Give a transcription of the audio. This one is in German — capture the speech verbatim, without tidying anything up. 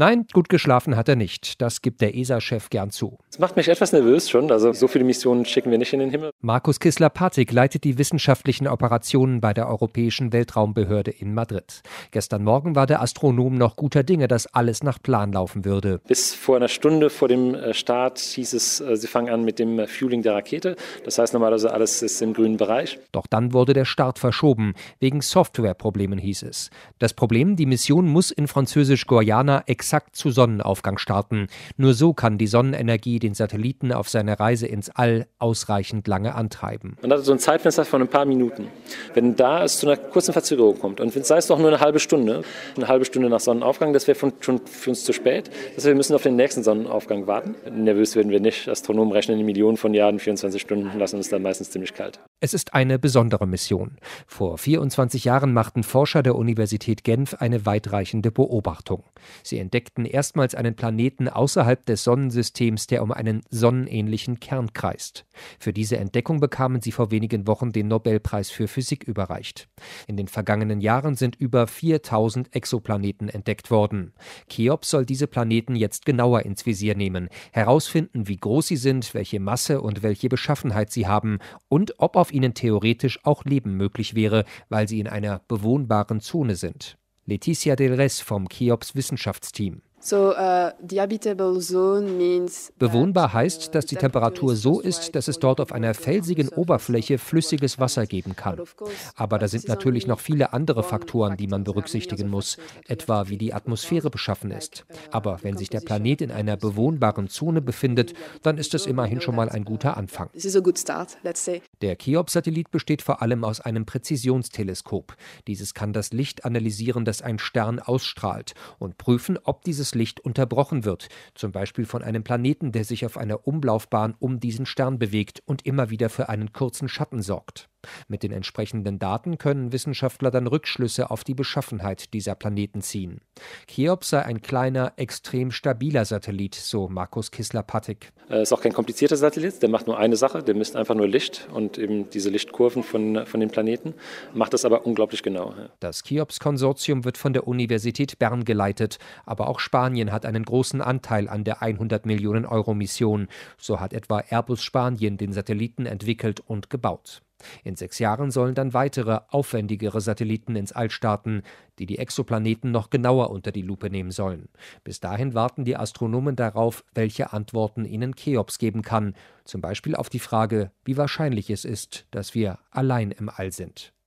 Nein, gut geschlafen hat er nicht. Das gibt der E S A-Chef gern zu. Das macht mich etwas nervös schon. Also so viele Missionen schicken wir nicht in den Himmel. Markus Kissler-Patik leitet die wissenschaftlichen Operationen bei der Europäischen Weltraumbehörde in Madrid. Gestern Morgen war der Astronom noch guter Dinge, dass alles nach Plan laufen würde. Bis vor einer Stunde vor dem Start hieß es, sie fangen an mit dem Fueling der Rakete. Das heißt normalerweise alles ist im grünen Bereich. Doch dann wurde der Start verschoben. Wegen Softwareproblemen hieß es. Das Problem, die Mission muss in Französisch-Guayana exakt zu Sonnenaufgang starten. Nur so kann die Sonnenenergie den Satelliten auf seine Reise ins All ausreichend lange antreiben. Man hat so ein Zeitfenster von ein paar Minuten. Wenn da es zu einer kurzen Verzögerung kommt und sei es doch nur eine halbe Stunde, eine halbe Stunde nach Sonnenaufgang, das wäre schon für uns zu spät. Das heißt, wir müssen auf den nächsten Sonnenaufgang warten. Nervös werden wir nicht. Astronomen rechnen in Millionen von Jahren, vierundzwanzig Stunden, lassen uns dann meistens ziemlich kalt. Es ist eine besondere Mission. Vor vierundzwanzig Jahren machten Forscher der Universität Genf eine weitreichende Beobachtung. Sie entdeckten erstmals einen Planeten außerhalb des Sonnensystems, der um einen sonnenähnlichen Kern kreist. Für diese Entdeckung bekamen sie vor wenigen Wochen den Nobelpreis für Physik überreicht. In den vergangenen Jahren sind über viertausend Exoplaneten entdeckt worden. Cheops soll diese Planeten jetzt genauer ins Visier nehmen, herausfinden, wie groß sie sind, welche Masse und welche Beschaffenheit sie haben und ob auf ihnen theoretisch auch Leben möglich wäre, weil sie in einer bewohnbaren Zone sind. Leticia Del Res vom Cheops Wissenschaftsteam. So, uh, the habitable zone means Bewohnbar heißt, dass die Temperatur so ist, dass es dort auf einer felsigen Oberfläche flüssiges Wasser geben kann. Aber da sind natürlich noch viele andere Faktoren, die man berücksichtigen muss, etwa wie die Atmosphäre beschaffen ist. Aber wenn sich der Planet in einer bewohnbaren Zone befindet, dann ist es immerhin schon mal ein guter Anfang. Der Cheops-Satellit besteht vor allem aus einem Präzisionsteleskop. Dieses kann das Licht analysieren, das ein Stern ausstrahlt, und prüfen, ob dieses Licht unterbrochen wird, zum Beispiel von einem Planeten, der sich auf einer Umlaufbahn um diesen Stern bewegt und immer wieder für einen kurzen Schatten sorgt. Mit den entsprechenden Daten können Wissenschaftler dann Rückschlüsse auf die Beschaffenheit dieser Planeten ziehen. Cheops sei ein kleiner, extrem stabiler Satellit, so Markus Kissler-Patik. Es ist auch kein komplizierter Satellit, der macht nur eine Sache, der misst einfach nur Licht und eben diese Lichtkurven von, von den Planeten, macht das aber unglaublich genau. Das Cheops-Konsortium wird von der Universität Bern geleitet, aber auch Spanien hat einen großen Anteil an der hundert Millionen Euro Mission. So hat etwa Airbus Spanien den Satelliten entwickelt und gebaut. In sechs Jahren sollen dann weitere, aufwendigere Satelliten ins All starten, die die Exoplaneten noch genauer unter die Lupe nehmen sollen. Bis dahin warten die Astronomen darauf, welche Antworten ihnen Cheops geben kann, zum Beispiel auf die Frage, wie wahrscheinlich es ist, dass wir allein im All sind.